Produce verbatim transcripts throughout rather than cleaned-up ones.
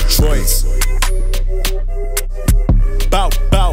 Troy's. Bow, bow.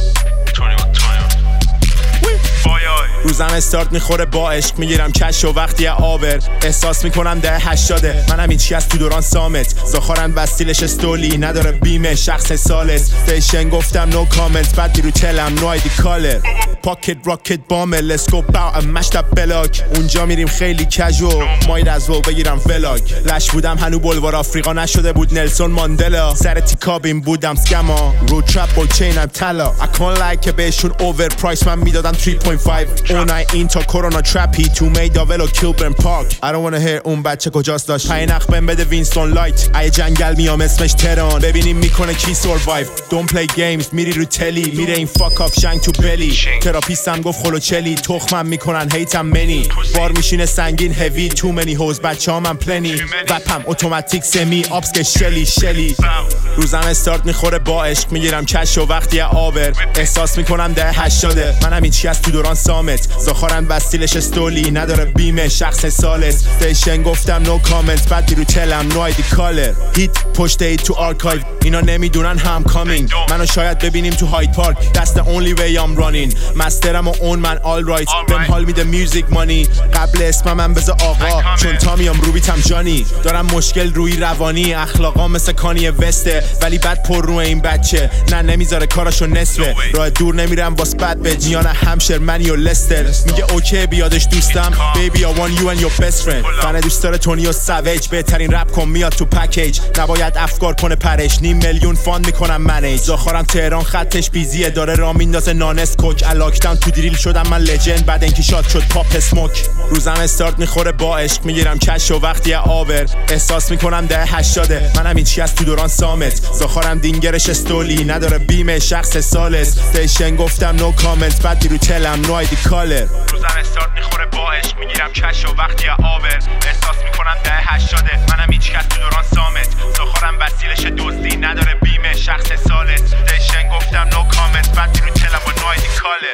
روزم استارت میخوره با عشق میگیرم کش و وقتی آور احساس میکنم ده هشتاده منم هیچی از تو دوران سامت زاخارن وستیلش استولی نداره بیمه شخص سالس فیشن گفتم نو کامنت بعد بیرو تلم نو آیدی کالر پاکت راکت بامه لسکو باو ام مشتب بلاک اونجا میریم خیلی کجو ماید از ول بگیرم ولاگ لش بودم هنو بلوار آفریقا نشده بود نلسون ماندلا سر تیکابین بودم سکما رو ترپ با چینم طلا اکان لایک که بهشون اوور پرایس من میدادم سه و پنج اون این تا کرونا ترپی تو میداول و کیلبرن پارک I don't wanna hear اون بچه کجاست داشت پای نخ بهم بده وینستون لایت ای جنگل میام اسمش تران ببینیم میکنه کی سروایو don't play games میری رو تلی میره این فاک اپ شنگ تو بلی تراپیستم گفت خلو چلی تخمم میکنن هیتم منی بار میشینه سنگین هوی تو منی هوز بچه‌ام من پلنی وپم اتوماتیک سمی آپس که شلی شلی روزم استارت میخوره با عشق میگیرم کش و وقتی آور احساس میکنم ده هشتاده منم هیچی از تو دوران سامت زاخارن وستیلش استولی نداره بیمه شخص سالس فیشن گفتم نو کامنت بعد بیرو تلم نو آیدی کالر هیت پشت ای تو آرکایو اینا نمیدونن هم کامینگ منو شاید ببینیم تو هاید پارک that's the only way I'm running مسترم و اون من all right بهم حال میده میوزیک مانی قبل اسمم من بذار آقا چون تامیام روبیتم جانی دارم مشکل روی روانی اخلاقا مثل کانی وسته ولی بد پر رو این بچه نه نمیذاره کاراشو نصفه راه دور نمیرم واس بد به جیان همشر منی و لستر میگه اوکی بیادش دوستم baby I want you and your best friend فن دوست داره تونی و سویج بهترین رپ کن میاد تو پکیج نباید افکار کنه پرش نیم میلیون فاند میکنم منیج زاخارم تهران خطش بیزیه داره را میندازه نانس کوک الاکتم تو دریل شدم من لجند بعد اینکه شاد شد پاپ اسموک روزم استارت میخوره با عشق میگیرم کش و وقتی آور احساس میکنم ده هشتاده منم هیچی از تو دوران سامت زاخارم دینگرش استولی نداره بیمه شخص سالس فیشن گفتم نو کامنت بعد بیرو تلم نو آیدی کالر روزم استارت میخوره با عشق میگیرم کش و وقتی آور احساس میکنم ده هشتاده منم هیچ کس تو دوران سامت زاخارم وسیلش دزدی نداره بیمه شخص سالس فیشن گفتم نو کامنت بعد بیرو تلم و نو آیدی کالر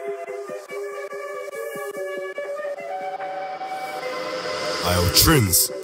I'll Trins.